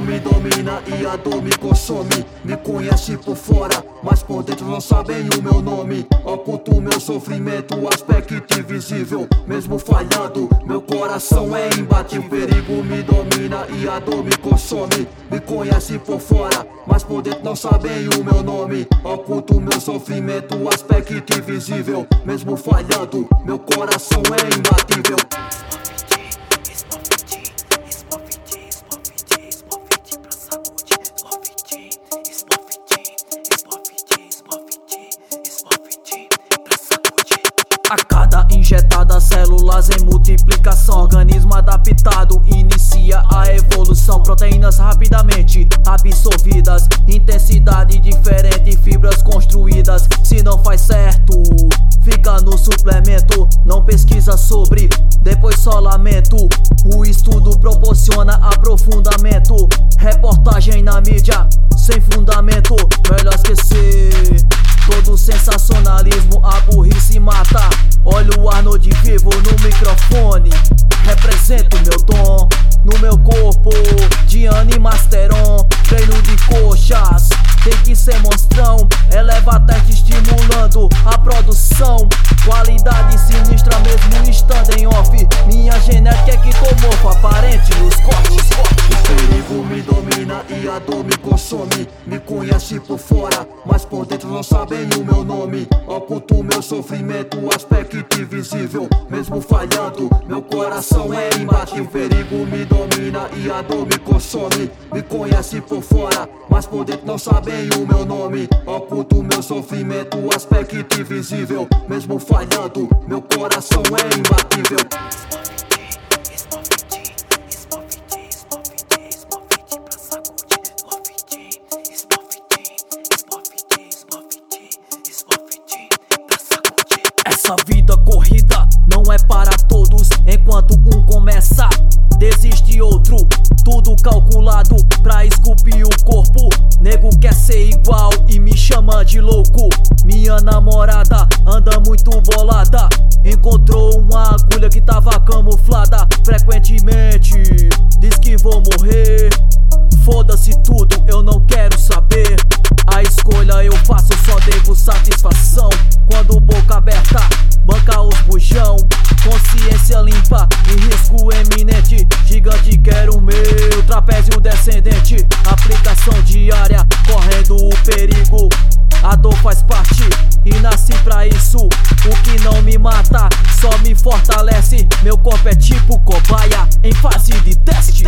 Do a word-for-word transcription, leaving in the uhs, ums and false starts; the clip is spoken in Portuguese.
me domina e a dor me consome. Me conhece por fora, mas por dentro não sabem o meu nome. Oculto meu sofrimento, aspecto invisível. Mesmo falhando, meu coração é imbatível. O perigo me domina e a dor me consome. Me conhece por fora, mas por dentro não sabem o meu nome. Oculto meu sofrimento, aspecto invisível. Mesmo falhando, meu coração é imbatível. A cada injetada, células em multiplicação, organismo adaptado, inicia a evolução. Proteínas rapidamente absorvidas, intensidade diferente, fibras construídas. Se não faz certo, fica no suplemento. Não pesquisa sobre, depois só lamento. O estudo proporciona aprofundamento. Reportagem na mídia, sem fundamento. Melhor esquecer todo sensacionalismo, a burrice mata. Olha o Arnold vivo no microfone. Represento meu dom no meu corpo, Gianni Masteron. Treino de coxas, tem que ser monstrão. Eleva teste estimulando a produção. Qualidade sinistra mesmo estando em off. Minha genética é que tomou aparente nos cortes. O perigo me domina e a dor me consome. Me conhece por fora, mas por dentro não sabem o meu nome. Oculto meu sofrimento, aspecto invisível. Mesmo falhando, meu coração é imbatível. O perigo me domina e a dor me consome. Me conhece por fora, mas por dentro não sabem o meu nome. Oculto meu sofrimento, aspecto invisível. Mesmo falhando, meu coração é imbatível. Essa vida corrida não é para todos. Enquanto um começa, desiste outro. Tudo calculado pra esculpir o corpo. Nego quer ser igual e me chama de louco. Minha namorada anda muito bolada. Encontrou uma agulha que tava camuflada. Frequentemente diz que vou morrer. Foda-se tudo, eu não quero saber. A escolha eu faço, só devo satisfação. Quando boca aberta, banca os bujão. Consciência limpa, em risco eminente. Gigante quero o meu, trapézio descendente. Aplicação diária, correndo o perigo. A dor faz parte e nasci pra isso. O que não me mata, só me fortalece. Meu corpo é tipo cobaia em fase de teste.